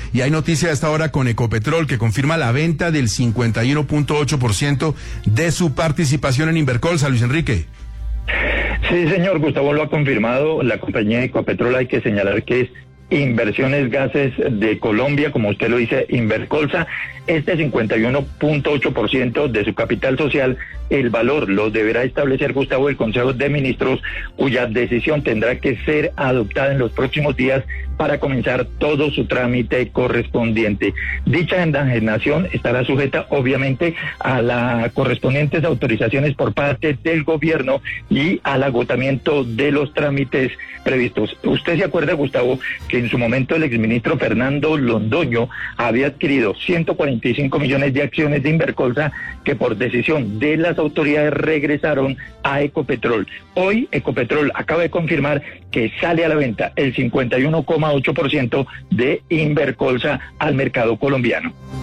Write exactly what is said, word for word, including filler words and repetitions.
Y hay noticia a esta hora con Ecopetrol que confirma la venta del cincuenta y uno punto ocho por ciento de su participación en Invercolsa. Luis Enrique. Sí, señor, Gustavo lo ha confirmado. La compañía Ecopetrol, hay que señalar que es Inversiones Gases de Colombia, como usted lo dice, Invercolsa. Este cincuenta y uno punto ocho por ciento de su capital social, el valor lo deberá establecer, Gustavo, el Consejo de Ministros, cuya decisión tendrá que ser adoptada en los próximos días para comenzar todo su trámite correspondiente. Dicha enajenación estará sujeta, obviamente, a las correspondientes autorizaciones por parte del gobierno y al agotamiento de los trámites previstos. Usted se acuerda, Gustavo, que en su momento el exministro Fernando Londoño había adquirido ciento cuarenta y cinco millones de acciones de Invercolsa que por decisión de las autoridades regresaron a Ecopetrol. Hoy Ecopetrol acaba de confirmar que sale a la venta el cincuenta y uno coma ocho por ciento de Invercolsa al mercado colombiano.